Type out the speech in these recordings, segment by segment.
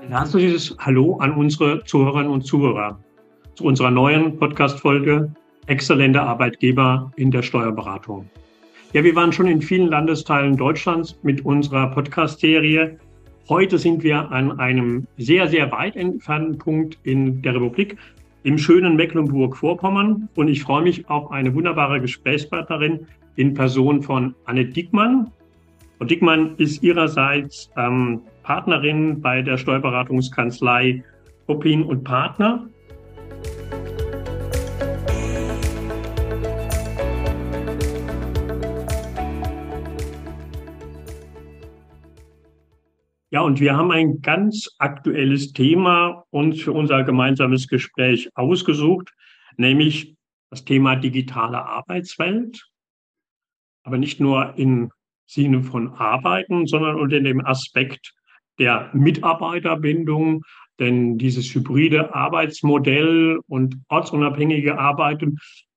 Ein herzliches Hallo an unsere Zuhörerinnen und Zuhörer zu unserer neuen Podcast-Folge Exzellente Arbeitgeber in der Steuerberatung. Ja, wir waren schon in vielen Landesteilen Deutschlands mit unserer Podcast-Serie. Heute sind wir an einem sehr, sehr weit entfernten Punkt in der Republik, im schönen Mecklenburg-Vorpommern. Und ich freue mich auf eine wunderbare Gesprächspartnerin in Person von Anne Dickmann. Und Dickmann ist ihrerseits Partnerin bei der Steuerberatungskanzlei Hoppin und Partner. Ja, und wir haben ein ganz aktuelles Thema uns für unser gemeinsames Gespräch ausgesucht, nämlich das Thema digitale Arbeitswelt, aber nicht nur im Sinne von Arbeiten, sondern unter dem Aspekt der Mitarbeiterbindung, denn dieses hybride Arbeitsmodell und ortsunabhängige Arbeiten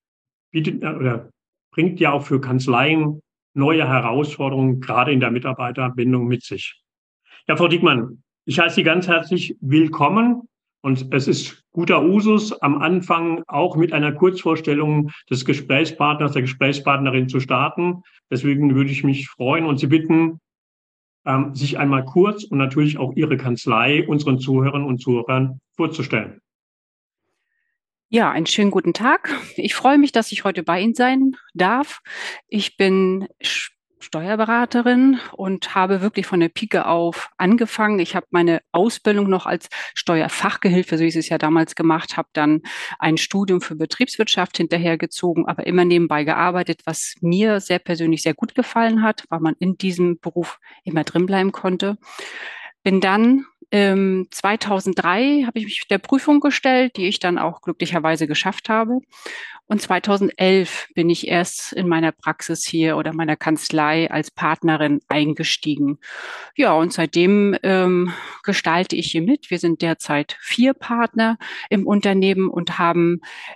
bringt ja auch für Kanzleien neue Herausforderungen, gerade in der Mitarbeiterbindung mit sich. Ja, Frau Dickmann, ich heiße Sie ganz herzlich willkommen. Und es ist guter Usus, am Anfang auch mit einer Kurzvorstellung des Gesprächspartners, der Gesprächspartnerin zu starten. Deswegen würde ich mich freuen und Sie bitten, sich einmal kurz und natürlich auch Ihre Kanzlei unseren Zuhörern und Zuhörern vorzustellen. Ja, einen schönen guten Tag. Ich freue mich, dass ich heute bei Ihnen sein darf. Ich bin Steuerberaterin und habe wirklich von der Pike auf angefangen. Ich habe meine Ausbildung noch als Steuerfachgehilfe, so wie ich es ja damals gemacht habe, dann ein Studium für Betriebswirtschaft hinterhergezogen, aber immer nebenbei gearbeitet, was mir sehr persönlich sehr gut gefallen hat, weil man in diesem Beruf immer drin bleiben konnte. Bin dann 2003 habe ich mich der Prüfung gestellt, die ich dann auch glücklicherweise geschafft habe. Und 2011 bin ich erst in meiner Praxis hier oder meiner Kanzlei als Partnerin eingestiegen. Ja, und seitdem gestalte ich hier mit. Wir sind derzeit 4 Partner im Unternehmen und haben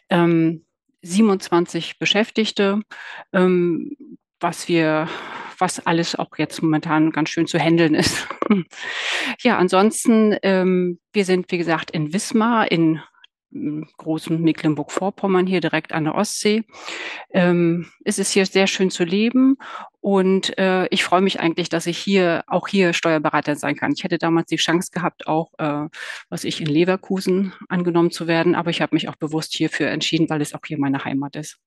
27 Beschäftigte, was alles auch jetzt momentan ganz schön zu handeln ist. Ja, ansonsten, wir sind, wie gesagt, in Wismar, in großen Mecklenburg-Vorpommern, hier direkt an der Ostsee. Es ist hier sehr schön zu leben und ich freue mich eigentlich, dass ich hier Steuerberater sein kann. Ich hätte damals die Chance gehabt, auch in Leverkusen angenommen zu werden, aber ich habe mich auch bewusst hierfür entschieden, weil es auch hier meine Heimat ist.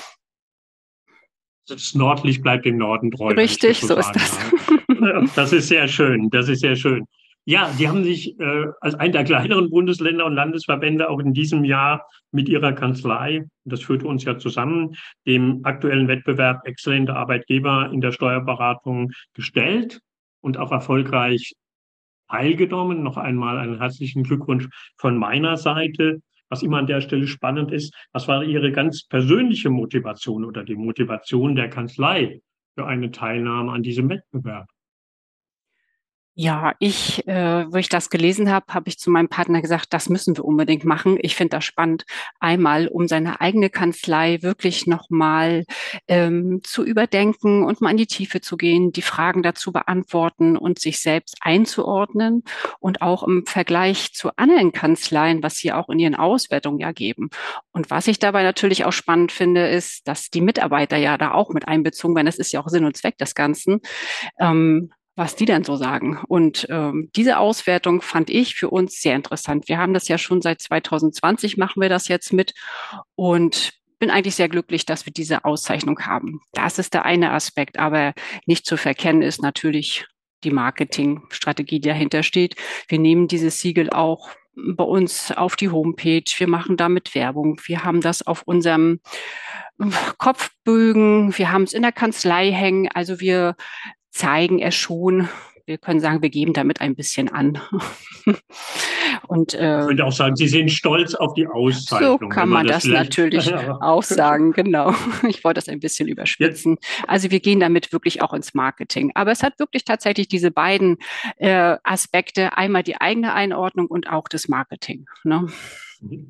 Das Nordlicht bleibt im Norden treu, wenn ich das Richtig, so so ist sagen das. darf. Das ist sehr schön. Das ist sehr schön. Ja, Sie haben sich als ein der kleineren Bundesländer und Landesverbände auch in diesem Jahr mit Ihrer Kanzlei, das führt uns ja zusammen, dem aktuellen Wettbewerb Exzellente Arbeitgeber in der Steuerberatung gestellt und auch erfolgreich teilgenommen. Noch einmal einen herzlichen Glückwunsch von meiner Seite. Was immer an der Stelle spannend ist, was war Ihre ganz persönliche Motivation oder die Motivation der Kanzlei für eine Teilnahme an diesem Wettbewerb? Ja, wo ich das gelesen habe, habe ich zu meinem Partner gesagt, das müssen wir unbedingt machen. Ich finde das spannend, einmal um seine eigene Kanzlei wirklich nochmal zu überdenken und mal in die Tiefe zu gehen, die Fragen dazu beantworten und sich selbst einzuordnen und auch im Vergleich zu anderen Kanzleien, was sie auch in ihren Auswertungen ja geben. Und was ich dabei natürlich auch spannend finde, ist, dass die Mitarbeiter ja da auch mit einbezogen werden. Das ist ja auch Sinn und Zweck des Ganzen. Was die denn so sagen. Und diese Auswertung fand ich für uns sehr interessant. Wir haben das ja schon seit 2020, machen wir das jetzt mit und bin eigentlich sehr glücklich, dass wir diese Auszeichnung haben. Das ist der eine Aspekt, aber nicht zu verkennen ist natürlich die Marketingstrategie, die dahinter steht. Wir nehmen dieses Siegel auch bei uns auf die Homepage. Wir machen damit Werbung. Wir haben das auf unserem Kopfbögen. Wir haben es in der Kanzlei hängen. Also wir zeigen es schon. Wir können sagen, wir geben damit ein bisschen an. Und Ich würde auch sagen, Sie sind stolz auf die so Auszeichnung, kann wenn man man das das vielleicht natürlich auch sagen, genau. Ich wollte das ein bisschen überspitzen. Also wir gehen damit wirklich auch ins Marketing. Aber es hat wirklich tatsächlich diese beiden Aspekte, einmal die eigene Einordnung und auch das Marketing. Ne?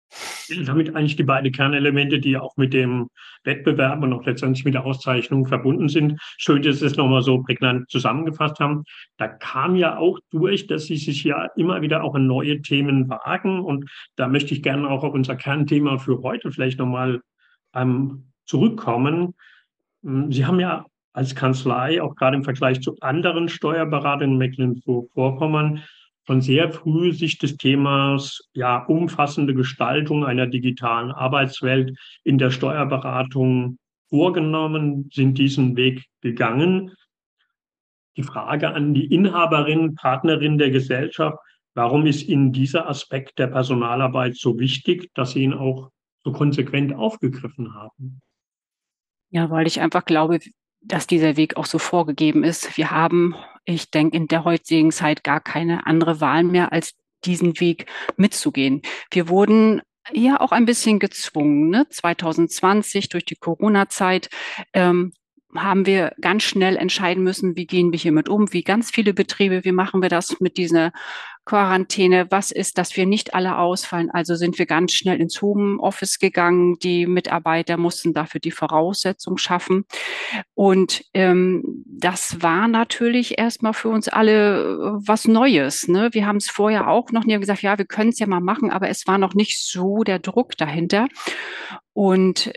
Damit eigentlich die beiden Kernelemente, die auch mit dem Wettbewerb und auch letztendlich mit der Auszeichnung verbunden sind. Schön, dass Sie es nochmal so prägnant zusammengefasst haben. Da kam ja auch durch, dass Sie sich ja immer wieder auch in neue Themen wagen. Und da möchte ich gerne auch auf unser Kernthema für heute vielleicht nochmal zurückkommen. Sie haben ja als Kanzlei, auch gerade im Vergleich zu anderen Steuerberatern in Mecklenburg-Vorpommern, von sehr früh sich des Themas ja umfassende Gestaltung einer digitalen Arbeitswelt in der Steuerberatung vorgenommen, sind diesen Weg gegangen. Die Frage an die Inhaberin, Partnerin der Gesellschaft: Warum ist Ihnen dieser Aspekt der Personalarbeit so wichtig, dass Sie ihn auch so konsequent aufgegriffen haben? Ja, weil ich einfach glaube, dass dieser Weg auch so vorgegeben ist. Wir haben, ich denke, in der heutigen Zeit gar keine andere Wahl mehr, als diesen Weg mitzugehen. Wir wurden ja auch ein bisschen gezwungen, ne? 2020 durch die Corona-Zeit haben wir ganz schnell entscheiden müssen, wie gehen wir hiermit um, wie ganz viele Betriebe, wie machen wir das mit dieser Quarantäne, was ist, dass wir nicht alle ausfallen. Also sind wir ganz schnell ins Homeoffice gegangen. Die Mitarbeiter mussten dafür die Voraussetzung schaffen. Und das war natürlich erstmal für uns alle was Neues. Ne? Wir haben es vorher auch noch nie gesagt, ja, wir können es ja mal machen, aber es war noch nicht so der Druck dahinter. Und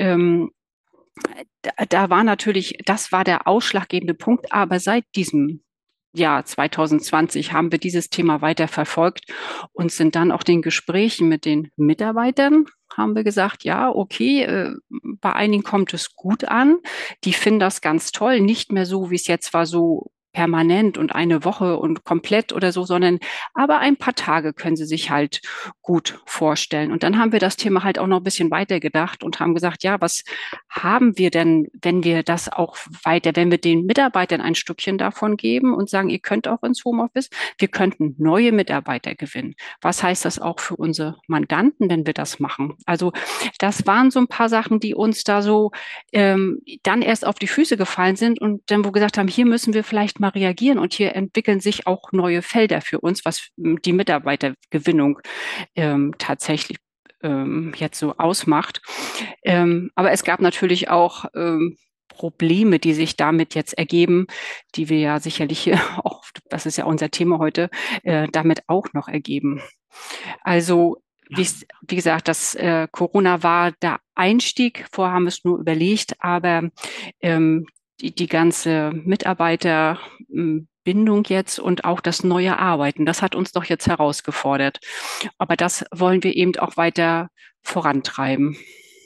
da war natürlich, das war der ausschlaggebende Punkt. Aber seit diesem Jahr 2020 haben wir dieses Thema weiter verfolgt und sind dann auch den Gesprächen mit den Mitarbeitern, haben wir gesagt, ja, okay, bei einigen kommt es gut an. Die finden das ganz toll, nicht mehr so, wie es jetzt war, so permanent und eine Woche und komplett oder so, sondern aber ein paar Tage können sie sich halt gut vorstellen. Und dann haben wir das Thema halt auch noch ein bisschen weiter gedacht und haben gesagt, ja, was haben wir denn, wenn wir das auch weiter, wenn wir den Mitarbeitern ein Stückchen davon geben und sagen, ihr könnt auch ins Homeoffice, wir könnten neue Mitarbeiter gewinnen. Was heißt das auch für unsere Mandanten, wenn wir das machen? Also das waren so ein paar Sachen, die uns da so dann erst auf die Füße gefallen sind und dann wo wir gesagt haben, hier müssen wir vielleicht mal reagieren und hier entwickeln sich auch neue Felder für uns, was die Mitarbeitergewinnung tatsächlich jetzt so ausmacht. Aber es gab natürlich auch Probleme, die sich damit jetzt ergeben, die wir ja sicherlich hier auch, das ist ja unser Thema heute, damit auch noch ergeben. Also wie gesagt, das Corona war der Einstieg. Vorher haben wir es nur überlegt, aber die ganze Mitarbeiterbindung jetzt und auch das neue Arbeiten, das hat uns doch jetzt herausgefordert. Aber das wollen wir eben auch weiter vorantreiben.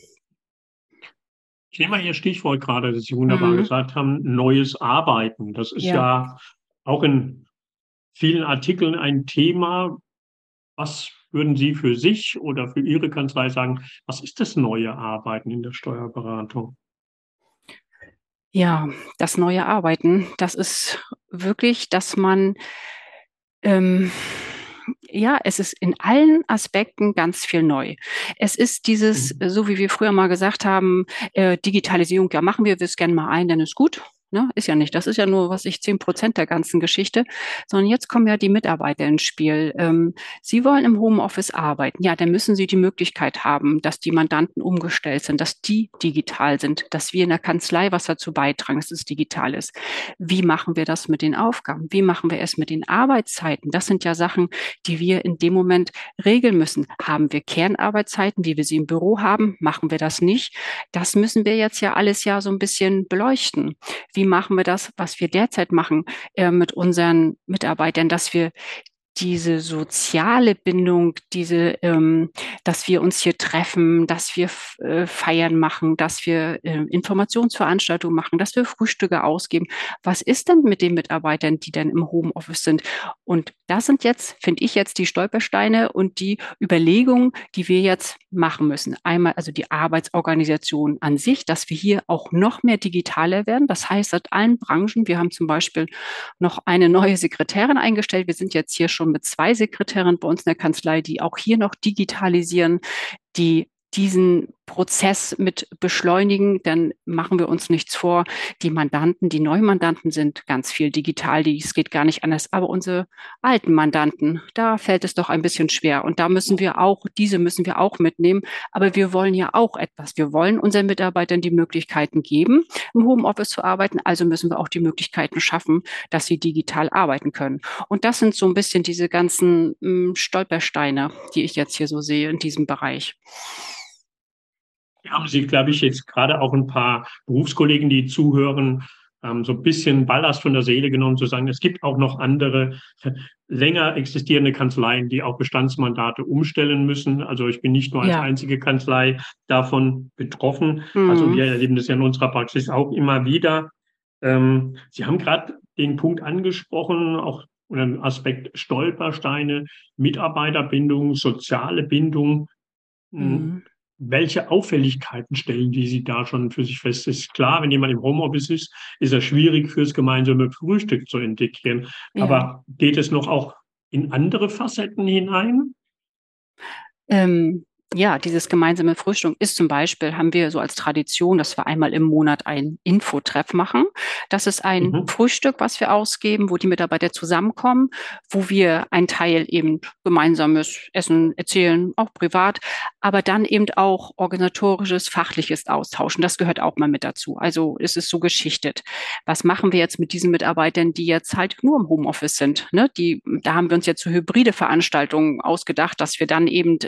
Ich nehme mal Ihr Stichwort gerade, das Sie wunderbar Mhm. gesagt haben: neues Arbeiten. Das ist Ja. ja auch in vielen Artikeln ein Thema. Was würden Sie für sich oder für Ihre Kanzlei sagen, was ist das neue Arbeiten in der Steuerberatung? Ja, das neue Arbeiten, das ist wirklich, dass man, ähm, ja, es ist in allen Aspekten ganz viel neu. Es ist dieses, Mhm. so wie wir früher mal gesagt haben, Digitalisierung, ja, machen wir scannen mal ein, dann ist gut. Ne? Ist ja nicht. Das ist ja nur, was ich, 10% der ganzen Geschichte. Sondern jetzt kommen ja die Mitarbeiter ins Spiel. Sie wollen im Homeoffice arbeiten. Ja, dann müssen Sie die Möglichkeit haben, dass die Mandanten umgestellt sind, dass die digital sind, dass wir in der Kanzlei was dazu beitragen, dass es digital ist. Wie machen wir das mit den Aufgaben? Wie machen wir es mit den Arbeitszeiten? Das sind ja Sachen, die wir in dem Moment regeln müssen. Haben wir Kernarbeitszeiten, wie wir sie im Büro haben? Machen wir das nicht? Das müssen wir jetzt ja alles ja so ein bisschen beleuchten. Wie machen wir das, was wir derzeit machen, mit unseren Mitarbeitern, dass wir diese soziale Bindung, dass wir uns hier treffen, dass wir Feiern machen, dass wir Informationsveranstaltungen machen, dass wir Frühstücke ausgeben. Was ist denn mit den Mitarbeitern, die dann im Homeoffice sind? Und das sind jetzt, finde ich jetzt, die Stolpersteine und die Überlegungen, die wir jetzt machen müssen. Einmal also die Arbeitsorganisation an sich, dass wir hier auch noch mehr digitaler werden. Das heißt, seit allen Branchen, wir haben zum Beispiel noch eine neue Sekretärin eingestellt. Wir sind jetzt hier schon mit 2 Sekretärinnen bei uns in der Kanzlei, die auch hier noch digitalisieren, die diesen Prozess mit beschleunigen, dann machen wir uns nichts vor. Die Mandanten, die Neumandanten sind ganz viel digital, es geht gar nicht anders. Aber unsere alten Mandanten, da fällt es doch ein bisschen schwer. Und da diese müssen wir auch mitnehmen. Aber wir wollen ja auch etwas. Wir wollen unseren Mitarbeitern die Möglichkeiten geben, im Homeoffice zu arbeiten. Also müssen wir auch die Möglichkeiten schaffen, dass sie digital arbeiten können. Und das sind so ein bisschen diese ganzen Stolpersteine, die ich jetzt hier so sehe in diesem Bereich. Haben Sie, glaube ich, jetzt gerade auch ein paar Berufskollegen, die zuhören, so ein bisschen Ballast von der Seele genommen, zu sagen, es gibt auch noch andere länger existierende Kanzleien, die auch Bestandsmandate umstellen müssen. Also ich bin nicht nur als Ja. einzige Kanzlei davon betroffen. Also Mhm. wir erleben das ja in unserer Praxis auch immer wieder. Sie haben gerade den Punkt angesprochen, auch unter dem Aspekt Stolpersteine, Mitarbeiterbindung, soziale Bindung. Mhm. Welche Auffälligkeiten stellen die Sie da schon für sich fest? Es ist klar, wenn jemand im Homeoffice ist, ist es schwierig fürs gemeinsame Frühstück zu integrieren. Ja. Aber geht es noch auch in andere Facetten hinein? Ähm, ja, dieses gemeinsame Frühstück ist zum Beispiel, haben wir so als Tradition, dass wir einmal im Monat ein Infotreff machen. Das ist ein Mhm. Frühstück, was wir ausgeben, wo die Mitarbeiter zusammenkommen, wo wir einen Teil eben gemeinsames Essen erzählen, auch privat, aber dann eben auch organisatorisches, fachliches austauschen. Das gehört auch mal mit dazu. Also es ist so geschichtet. Was machen wir jetzt mit diesen Mitarbeitern, die jetzt halt nur im Homeoffice sind? Ne? Da haben wir uns jetzt so hybride Veranstaltungen ausgedacht, dass wir dann eben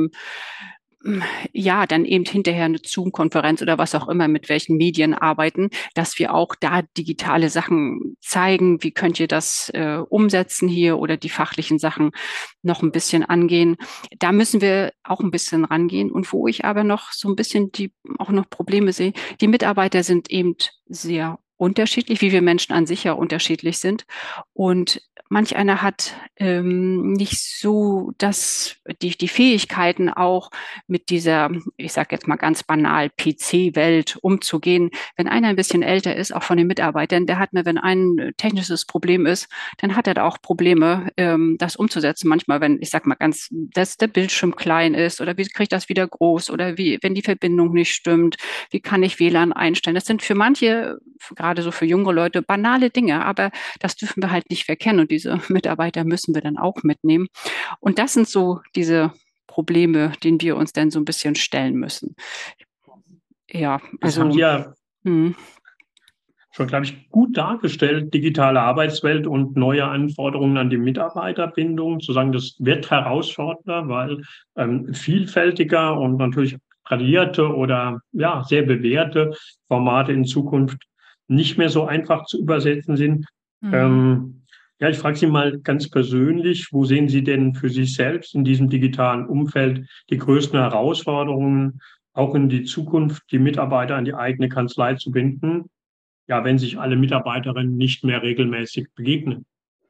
ja, dann eben hinterher eine Zoom-Konferenz oder was auch immer, mit welchen Medien arbeiten, dass wir auch da digitale Sachen zeigen. Wie könnt ihr das umsetzen hier oder die fachlichen Sachen noch ein bisschen angehen? Da müssen wir auch ein bisschen rangehen. Und wo ich aber noch so ein bisschen auch noch Probleme sehe, die Mitarbeiter sind eben sehr unterschiedlich, wie wir Menschen an sich ja unterschiedlich sind. Und manch einer hat nicht so die Fähigkeiten auch mit dieser, ich sage jetzt mal ganz banal, PC-Welt umzugehen. Wenn einer ein bisschen älter ist, auch von den Mitarbeitern, der hat mir, wenn ein technisches Problem ist, dann hat er da auch Probleme, das umzusetzen. Manchmal, wenn, ich sage mal ganz, dass der Bildschirm klein ist oder wie kriege ich das wieder groß oder wie, wenn die Verbindung nicht stimmt, wie kann ich WLAN einstellen? Das sind für manche, gerade so für junge Leute, banale Dinge, aber das dürfen wir halt nicht verkennen und diese Mitarbeiter müssen wir dann auch mitnehmen. Und das sind so diese Probleme, denen wir uns dann so ein bisschen stellen müssen. Ja, Das haben also, Sie ja hm, schon, glaube ich, gut dargestellt, digitale Arbeitswelt und neue Anforderungen an die Mitarbeiterbindung. Zu sagen, das wird herausfordernder, weil vielfältiger und natürlich tradierte oder ja, sehr bewährte Formate in Zukunft nicht mehr so einfach zu übersetzen sind. hm. Ähm, ja, ich frage Sie mal ganz persönlich, wo sehen Sie denn für sich selbst in diesem digitalen Umfeld die größten Herausforderungen, auch in die Zukunft die Mitarbeiter an die eigene Kanzlei zu binden? Ja, wenn sich alle Mitarbeiterinnen nicht mehr regelmäßig begegnen.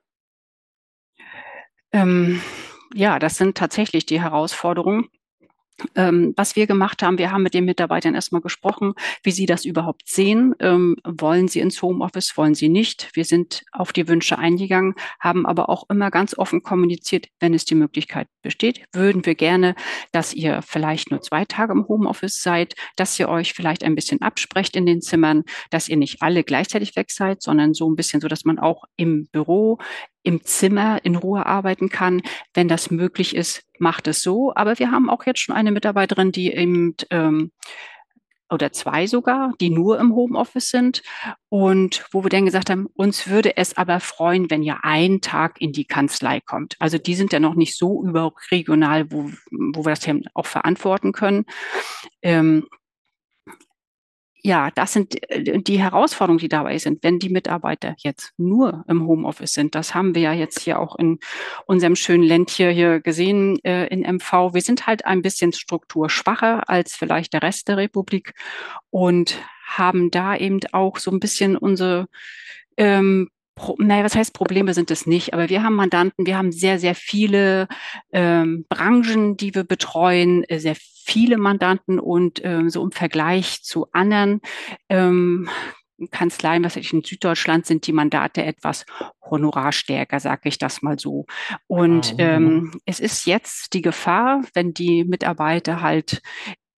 Ähm, ja, das sind tatsächlich die Herausforderungen. Was wir gemacht haben, wir haben mit den Mitarbeitern erstmal gesprochen, wie sie das überhaupt sehen. Wollen sie ins Homeoffice, wollen sie nicht? Wir sind auf die Wünsche eingegangen, haben aber auch immer ganz offen kommuniziert, wenn es die Möglichkeit besteht, würden wir gerne, dass ihr vielleicht nur 2 Tage im Homeoffice seid, dass ihr euch vielleicht ein bisschen absprecht in den Zimmern, dass ihr nicht alle gleichzeitig weg seid, sondern so ein bisschen so, dass man auch im Büro, im Zimmer in Ruhe arbeiten kann. Wenn das möglich ist, macht es so. Aber wir haben auch jetzt schon eine Mitarbeiterin, die eben, oder 2 sogar, die nur im Homeoffice sind. Und wo wir dann gesagt haben, uns würde es aber freuen, wenn ihr einen Tag in die Kanzlei kommt. Also die sind ja noch nicht so überregional, wo wir das hier auch verantworten können. Ähm, ja, das sind die Herausforderungen, die dabei sind, wenn die Mitarbeiter jetzt nur im Homeoffice sind. Das haben wir ja jetzt hier auch in unserem schönen Ländchen hier gesehen, in MV. Wir sind halt ein bisschen strukturschwacher als vielleicht der Rest der Republik und haben da eben auch so ein bisschen unsere naja, was heißt Probleme sind es nicht, aber wir haben Mandanten, wir haben sehr, sehr viele Branchen, die wir betreuen, sehr viele Mandanten und so im Vergleich zu anderen Kanzleien, was weiß ich, in Süddeutschland sind die Mandate etwas honorarstärker, sage ich das mal so. Und Mhm. es ist jetzt die Gefahr, wenn die Mitarbeiter halt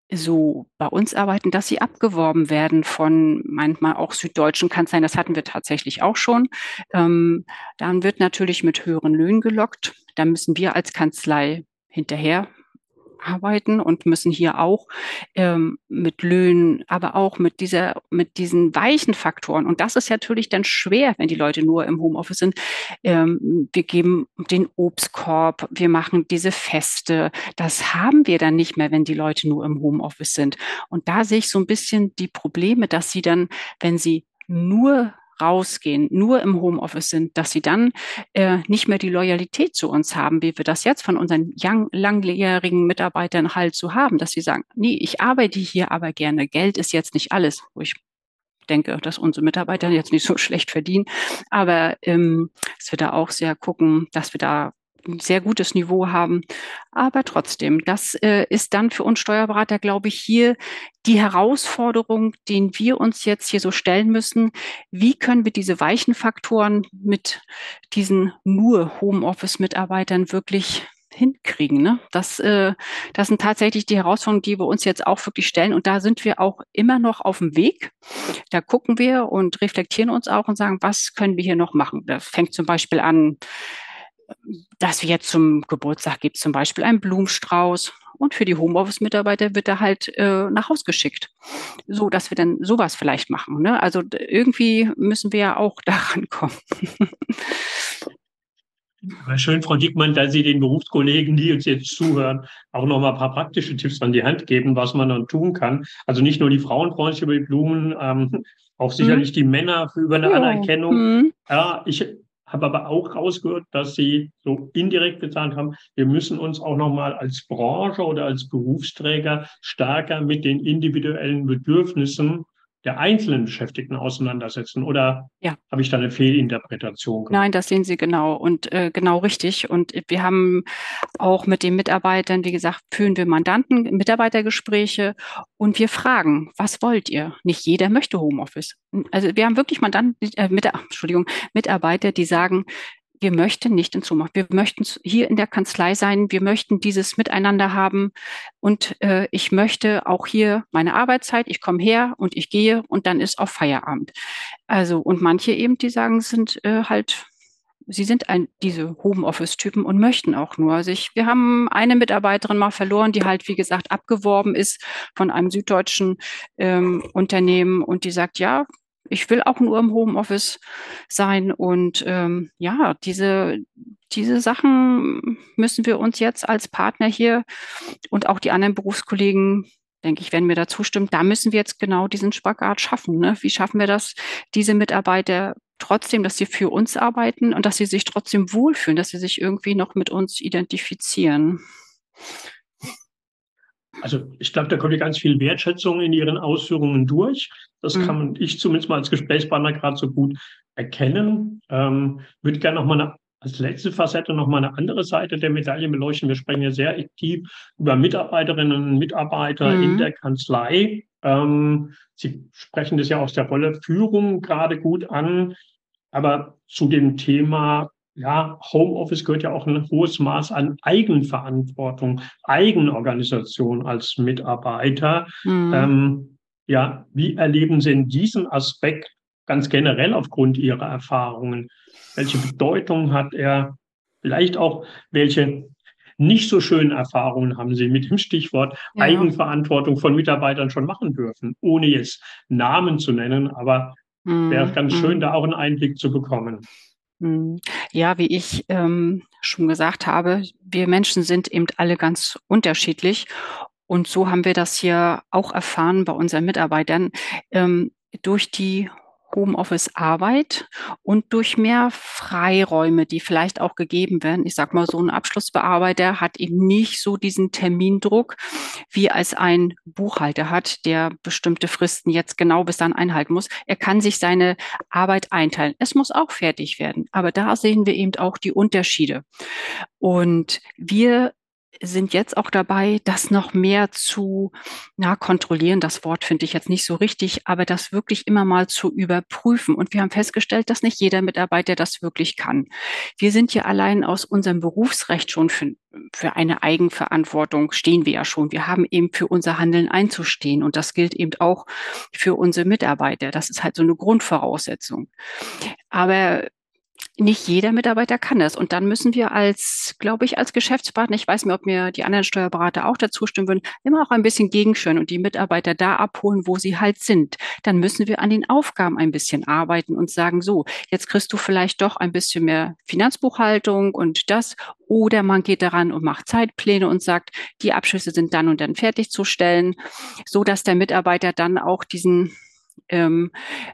so bei uns arbeiten, dass sie abgeworben werden von manchmal auch süddeutschen Kanzleien. Das hatten wir tatsächlich auch schon. Dann wird natürlich mit höheren Löhnen gelockt. Da müssen wir als Kanzlei hinterher arbeiten und müssen hier auch mit Löhnen, aber auch mit diesen weichen Faktoren. Und das ist natürlich dann schwer, wenn die Leute nur im Homeoffice sind. Wir geben den Obstkorb, wir machen diese Feste. Das haben wir dann nicht mehr, wenn die Leute nur im Homeoffice sind. Und da sehe ich so ein bisschen die Probleme, dass sie dann, wenn sie nur rausgehen, nur im Homeoffice sind, dass sie dann nicht mehr die Loyalität zu uns haben, wie wir das jetzt von unseren langjährigen Mitarbeitern halt so haben, dass sie sagen, nee, ich arbeite hier aber gerne. Geld ist jetzt nicht alles, wo ich denke, dass unsere Mitarbeiter jetzt nicht so schlecht verdienen, aber dass wir da auch sehr gucken, dass wir da ein sehr gutes Niveau haben. Aber trotzdem, das ist dann für uns Steuerberater, glaube ich, hier die Herausforderung, den wir uns jetzt hier so stellen müssen. Wie können wir diese weichen Faktoren mit diesen nur Homeoffice-Mitarbeitern wirklich hinkriegen, ne? Das sind tatsächlich die Herausforderungen, die wir uns jetzt auch wirklich stellen. Und da sind wir auch immer noch auf dem Weg. Da gucken wir und reflektieren uns auch und sagen, was können wir hier noch machen? Das fängt zum Beispiel an, dass wir jetzt zum Geburtstag gibt zum Beispiel einen Blumenstrauß und für die Homeoffice-Mitarbeiter wird er halt nach Haus geschickt, so dass wir dann sowas vielleicht machen. Ne? Also irgendwie müssen wir ja auch daran kommen. Aber schön, Frau Diekmann, dass Sie den Berufskollegen, die uns jetzt zuhören, auch noch mal ein paar praktische Tipps an die Hand geben, was man dann tun kann. Also nicht nur die Frauenbranche über die Blumen, auch Hm? sicherlich die Männer für über eine Jo. Anerkennung. Hm. Ja, ich habe aber auch rausgehört, dass Sie so indirekt gesagt haben, wir müssen uns auch noch mal als Branche oder als Berufsträger stärker mit den individuellen Bedürfnissen der einzelnen Beschäftigten auseinandersetzen. Oder Ja. habe ich da eine Fehlinterpretation gemacht? Nein, das sehen Sie genau und genau richtig. Und wir haben auch mit den Mitarbeitern, wie gesagt, führen wir Mitarbeitergespräche und wir fragen, was wollt ihr? Nicht jeder möchte Homeoffice. Also wir haben wirklich Mitarbeiter, die sagen, wir möchten nicht ins Homeoffice. Wir möchten hier in der Kanzlei sein. Wir möchten dieses Miteinander haben. Und ich möchte auch hier meine Arbeitszeit. Ich komme her und ich gehe und dann ist auch Feierabend. Also, und manche eben, die sagen, sind halt, sie sind diese Homeoffice-Typen und möchten auch nur. Wir haben eine Mitarbeiterin mal verloren, die halt, wie gesagt, abgeworben ist von einem süddeutschen Unternehmen und die sagt, ja, ich will auch nur im Homeoffice sein. Und ja, diese Sachen müssen wir uns jetzt als Partner hier und auch die anderen Berufskollegen, denke ich, werden mir da zustimmen, da müssen wir jetzt genau diesen Spagat schaffen. Ne? Wie schaffen wir das, diese Mitarbeiter trotzdem, dass sie für uns arbeiten und dass sie sich trotzdem wohlfühlen, dass sie sich irgendwie noch mit uns identifizieren? Also ich glaube, da kommt ja ganz viel Wertschätzung in Ihren Ausführungen durch. Das Mhm. kann ich zumindest mal als Gesprächspartner gerade so gut erkennen. Würde gerne noch mal als letzte Facette noch mal eine andere Seite der Medaille beleuchten. Wir sprechen ja sehr aktiv über Mitarbeiterinnen und Mitarbeiter in Mhm. der Kanzlei. Sie sprechen das ja aus der Rolle Führung gerade gut an. Aber zu dem Thema, ja, Homeoffice gehört ja auch ein hohes Maß an Eigenverantwortung, Eigenorganisation als Mitarbeiter. Mhm. Ja, wie erleben Sie denn diesen Aspekt ganz generell aufgrund Ihrer Erfahrungen? Welche Bedeutung hat er? Vielleicht auch, welche nicht so schönen Erfahrungen haben Sie mit dem Stichwort Ja. Eigenverantwortung von Mitarbeitern schon machen dürfen, ohne jetzt Namen zu nennen, aber wäre Mhm. ganz schön, Mhm. da auch einen Einblick zu bekommen. Mhm. Ja, wie ich schon gesagt habe, wir Menschen sind eben alle ganz unterschiedlich. Und so haben wir das hier auch erfahren bei unseren Mitarbeitern. Durch die Homeoffice-Arbeit und durch mehr Freiräume, die vielleicht auch gegeben werden. Ich sag mal, so ein Abschlussbearbeiter hat eben nicht so diesen Termindruck, wie als ein Buchhalter hat, der bestimmte Fristen jetzt genau bis dann einhalten muss. Er kann sich seine Arbeit einteilen. Es muss auch fertig werden. Aber da sehen wir eben auch die Unterschiede. Und wir sind jetzt auch dabei, das noch mehr zu, kontrollieren. Das Wort finde ich jetzt nicht so richtig, aber das wirklich immer mal zu überprüfen. Und wir haben festgestellt, dass nicht jeder Mitarbeiter das wirklich kann. Wir sind ja allein aus unserem Berufsrecht schon für eine Eigenverantwortung stehen wir ja schon. Wir haben eben für unser Handeln einzustehen. Und das gilt eben auch für unsere Mitarbeiter. Das ist halt so eine Grundvoraussetzung. Aber nicht jeder Mitarbeiter kann das. Und dann müssen wir glaube ich, als Geschäftspartner, ich weiß nicht, ob mir die anderen Steuerberater auch dazu stimmen würden, immer auch ein bisschen gegensteuern und die Mitarbeiter da abholen, wo sie halt sind. Dann müssen wir an den Aufgaben ein bisschen arbeiten und sagen, so, jetzt kriegst du vielleicht doch ein bisschen mehr Finanzbuchhaltung und das. Oder man geht daran und macht Zeitpläne und sagt, die Abschlüsse sind dann und dann fertigzustellen, so dass der Mitarbeiter dann auch ähm,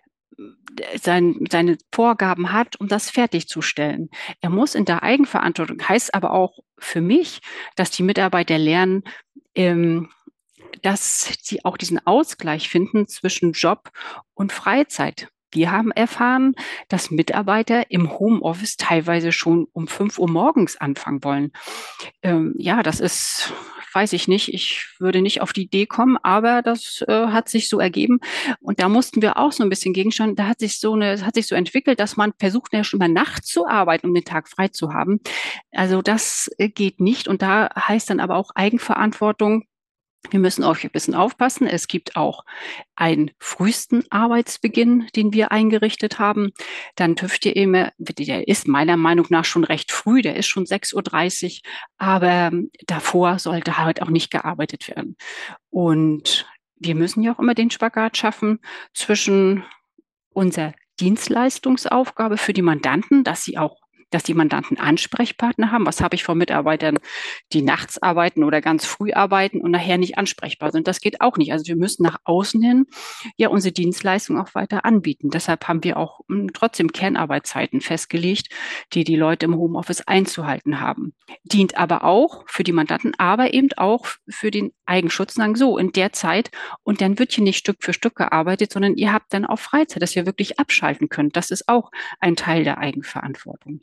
seine Vorgaben hat, um das fertigzustellen. Er muss in der Eigenverantwortung, heißt aber auch für mich, dass die Mitarbeiter lernen, ähm, dass sie auch diesen Ausgleich finden zwischen Job und Freizeit. Wir haben erfahren, dass Mitarbeiter im Homeoffice teilweise schon um 5 Uhr morgens anfangen wollen. Ja, das ist, weiß ich nicht. Ich würde nicht auf die Idee kommen, aber das hat sich so ergeben. Und da mussten wir auch so ein bisschen gegensteuern. Hat sich so entwickelt, dass man versucht, ja schon mal nachts zu arbeiten, um den Tag frei zu haben. Also das geht nicht. Und da heißt dann aber auch Eigenverantwortung. Wir müssen auch ein bisschen aufpassen. Es gibt auch einen frühesten Arbeitsbeginn, den wir eingerichtet haben. Dann dürft ihr immer, der ist meiner Meinung nach schon recht früh, der ist schon 6:30 Uhr, aber davor sollte halt auch nicht gearbeitet werden. Und wir müssen ja auch immer den Spagat schaffen zwischen unserer Dienstleistungsaufgabe für die Mandanten, dass die Mandanten Ansprechpartner haben. Was habe ich von Mitarbeitern, die nachts arbeiten oder ganz früh arbeiten und nachher nicht ansprechbar sind? Das geht auch nicht. Also wir müssen nach außen hin ja unsere Dienstleistung auch weiter anbieten. Deshalb haben wir auch trotzdem Kernarbeitszeiten festgelegt, die die Leute im Homeoffice einzuhalten haben. Dient aber auch für die Mandanten, aber eben auch für den Eigenschutz, sagen so in der Zeit. Und dann wird hier nicht Stück für Stück gearbeitet, sondern ihr habt dann auch Freizeit, dass ihr wirklich abschalten könnt. Das ist auch ein Teil der Eigenverantwortung.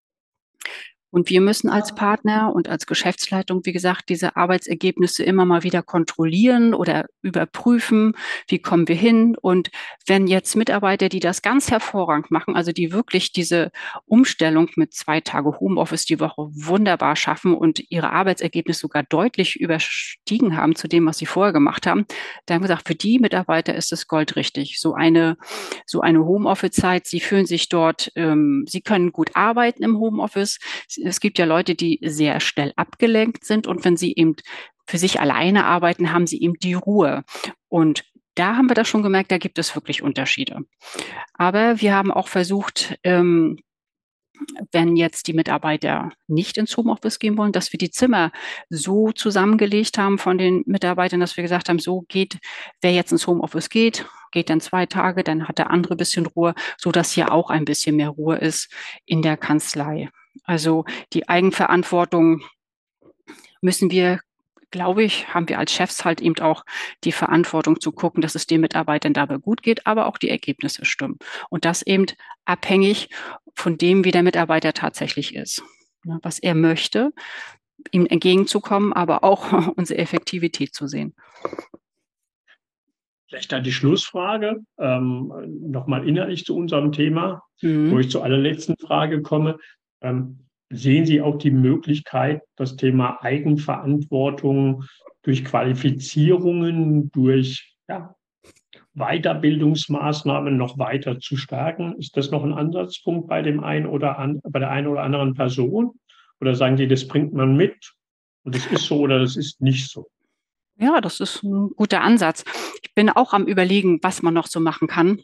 Und wir müssen als Partner und als Geschäftsleitung, wie gesagt, diese Arbeitsergebnisse immer mal wieder kontrollieren oder überprüfen. Wie kommen wir hin? Und wenn jetzt Mitarbeiter, die das ganz hervorragend machen, also die wirklich diese Umstellung mit 2 Tage Homeoffice die Woche wunderbar schaffen und ihre Arbeitsergebnisse sogar deutlich überstiegen haben zu dem, was sie vorher gemacht haben, da haben wir gesagt, für die Mitarbeiter ist es goldrichtig. So eine Homeoffice-Zeit, sie fühlen sich dort, sie können gut arbeiten im Homeoffice. Es gibt ja Leute, die sehr schnell abgelenkt sind und wenn sie eben für sich alleine arbeiten, haben sie eben die Ruhe. Und da haben wir das schon gemerkt, da gibt es wirklich Unterschiede. Aber wir haben auch versucht, wenn jetzt die Mitarbeiter nicht ins Homeoffice gehen wollen, dass wir die Zimmer so zusammengelegt haben von den Mitarbeitern, dass wir gesagt haben, so geht, wer jetzt ins Homeoffice geht, geht dann 2 Tage, dann hat der andere ein bisschen Ruhe, so dass hier auch ein bisschen mehr Ruhe ist in der Kanzlei. Also die Eigenverantwortung müssen wir, glaube ich, haben wir als Chefs halt eben auch die Verantwortung zu gucken, dass es den Mitarbeitern dabei gut geht, aber auch die Ergebnisse stimmen. Und das eben abhängig von dem, wie der Mitarbeiter tatsächlich ist. Ja, was er möchte, ihm entgegenzukommen, aber auch unsere Effektivität zu sehen. Vielleicht dann die Schlussfrage, nochmal inhaltlich zu unserem Thema, wo ich zur allerletzten Frage komme. Sehen Sie auch die Möglichkeit, das Thema Eigenverantwortung durch Qualifizierungen, durch Weiterbildungsmaßnahmen noch weiter zu stärken? Ist das noch ein Ansatzpunkt bei der einen oder anderen Person? Oder sagen Sie, das bringt man mit und das ist so oder das ist nicht so? Ja, das ist ein guter Ansatz. Ich bin auch am Überlegen, was man noch so machen kann.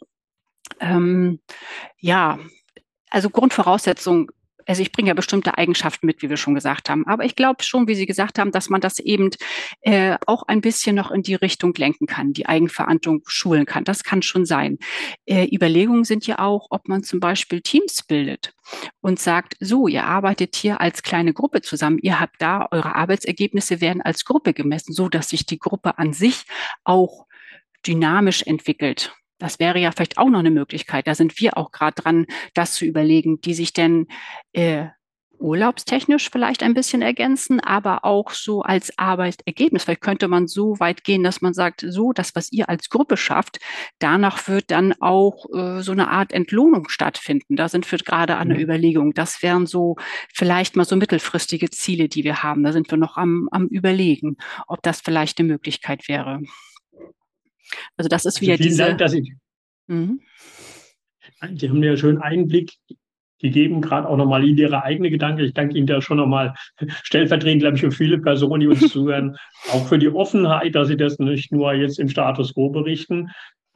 Ja, also Grundvoraussetzung, also ich bringe ja bestimmte Eigenschaften mit, wie wir schon gesagt haben. Aber ich glaube schon, wie Sie gesagt haben, dass man das eben auch ein bisschen noch in die Richtung lenken kann, die Eigenverantwortung schulen kann. Das kann schon sein. Überlegungen sind ja auch, ob man zum Beispiel Teams bildet und sagt, so, ihr arbeitet hier als kleine Gruppe zusammen. Ihr habt da, eure Arbeitsergebnisse werden als Gruppe gemessen, so dass sich die Gruppe an sich auch dynamisch entwickelt. Das wäre ja vielleicht auch noch eine Möglichkeit. Da sind wir auch gerade dran, das zu überlegen, die sich denn urlaubstechnisch vielleicht ein bisschen ergänzen, aber auch so als Arbeitsergebnis. Vielleicht könnte man so weit gehen, dass man sagt, so, das, was ihr als Gruppe schafft, danach wird dann auch so eine Art Entlohnung stattfinden. Da sind wir gerade an der Überlegung. Das wären so vielleicht mal so mittelfristige Ziele, die wir haben. Da sind wir noch am Überlegen, ob das vielleicht eine Möglichkeit wäre. Also das ist Also wieder vielen Dank, dass Sie, Mhm. Sie haben mir ja schön Einblick gegeben, gerade auch nochmal in Ihre eigene Gedanken. Ich danke Ihnen da schon nochmal stellvertretend, glaube ich, für viele Personen, die uns zuhören, auch für die Offenheit, dass Sie das nicht nur jetzt im Status quo berichten.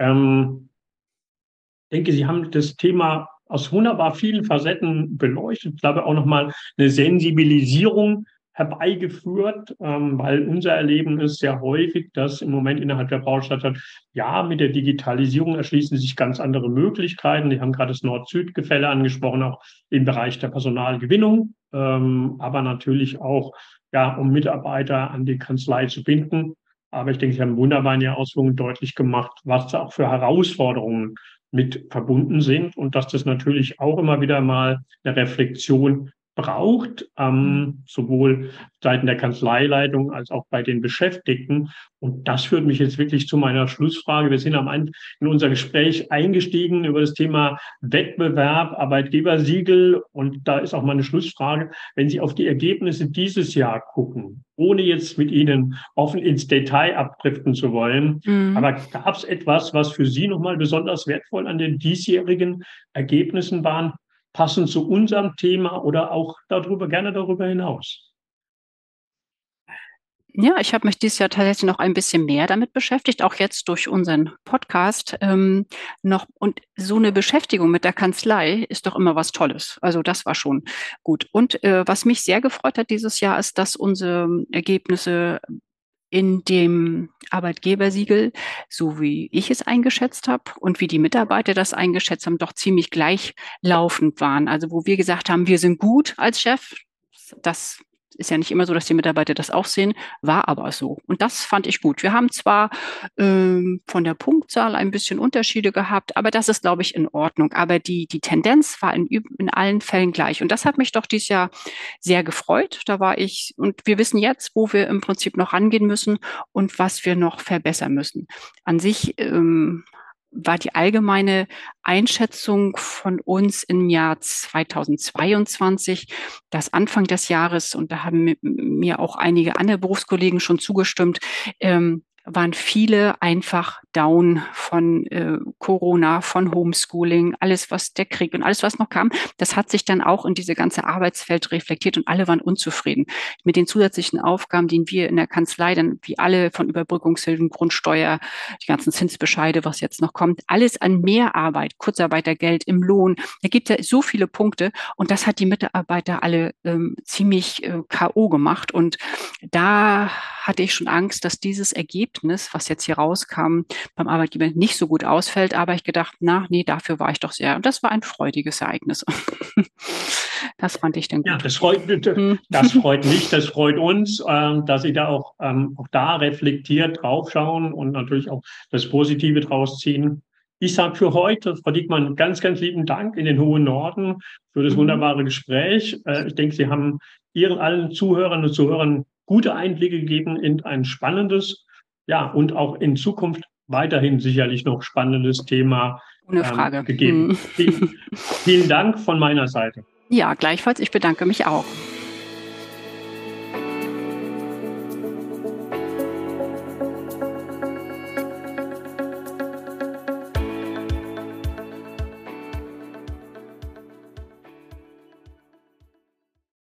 Ich denke, Sie haben das Thema aus wunderbar vielen Facetten beleuchtet. Ich glaube auch nochmal eine Sensibilisierung herbeigeführt, weil unser Erleben ist sehr häufig, dass im Moment innerhalb der Baustadt, ja, mit der Digitalisierung erschließen sich ganz andere Möglichkeiten. Die haben gerade das Nord-Süd-Gefälle angesprochen, auch im Bereich der Personalgewinnung, aber natürlich auch, ja, um Mitarbeiter an die Kanzlei zu binden. Aber ich denke, Sie haben wunderbar in Ihren Ausführungen deutlich gemacht, was da auch für Herausforderungen mit verbunden sind und dass das natürlich auch immer wieder mal eine Reflexion braucht, sowohl seitens der Kanzleileitung als auch bei den Beschäftigten. Und das führt mich jetzt wirklich zu meiner Schlussfrage. Wir sind in unser Gespräch eingestiegen über das Thema Wettbewerb, Arbeitgebersiegel. Und da ist auch meine Schlussfrage, wenn Sie auf die Ergebnisse dieses Jahr gucken, ohne jetzt mit Ihnen offen ins Detail abdriften zu wollen, aber gab es etwas, was für Sie nochmal besonders wertvoll an den diesjährigen Ergebnissen waren, passend zu unserem Thema oder auch gerne darüber hinaus? Ja, ich habe mich dieses Jahr tatsächlich noch ein bisschen mehr damit beschäftigt, auch jetzt durch unseren Podcast noch. Und so eine Beschäftigung mit der Kanzlei ist doch immer was Tolles. Also das war schon gut. Und was mich sehr gefreut hat dieses Jahr, ist, dass unsere Ergebnisse in dem Arbeitgebersiegel, so wie ich es eingeschätzt habe und wie die Mitarbeiter das eingeschätzt haben, doch ziemlich gleichlaufend waren. Also wo wir gesagt haben, wir sind gut als Chef, das ist ja nicht immer so, dass die Mitarbeiter das auch sehen, war aber so. Und das fand ich gut. Wir haben zwar von der Punktzahl ein bisschen Unterschiede gehabt, aber das ist, glaube ich, in Ordnung. Aber die Tendenz war in allen Fällen gleich. Und das hat mich doch dieses Jahr sehr gefreut. Da war ich, und wir wissen jetzt, wo wir im Prinzip noch rangehen müssen und was wir noch verbessern müssen. An sich war die allgemeine Einschätzung von uns im Jahr 2022, dass Anfang des Jahres, und da haben mir auch einige andere Berufskollegen schon zugestimmt, waren viele einfach down von Corona, von Homeschooling, alles, was der Krieg und alles, was noch kam. Das hat sich dann auch in diese ganze Arbeitswelt reflektiert und alle waren unzufrieden mit den zusätzlichen Aufgaben, die wir in der Kanzlei dann wie alle von Überbrückungshilfen, Grundsteuer, die ganzen Zinsbescheide, was jetzt noch kommt, alles an Mehrarbeit, Kurzarbeitergeld im Lohn. Da gibt es ja so viele Punkte und das hat die Mitarbeiter alle ziemlich K.O. gemacht und da hatte ich schon Angst, dass dieses Ergebnis, was jetzt hier rauskam, beim Arbeitgeber nicht so gut ausfällt. Aber ich gedacht, na, nee, dafür war ich doch sehr. Und das war ein freudiges Ereignis. Das fand ich dann gut. Ja, das freut mich, das freut uns, dass Sie da auch da reflektiert draufschauen und natürlich auch das Positive draus ziehen. Ich sage für heute, Frau Diekmann, ganz, ganz lieben Dank in den hohen Norden für das wunderbare Gespräch. Ich denke, Sie haben Ihren allen Zuhörern und Zuhörern gute Einblicke gegeben in ein spannendes, ja, und auch in Zukunft weiterhin sicherlich noch spannendes Thema Ohne Frage. gegeben. Vielen Dank von meiner Seite. Ja, gleichfalls. Ich bedanke mich auch.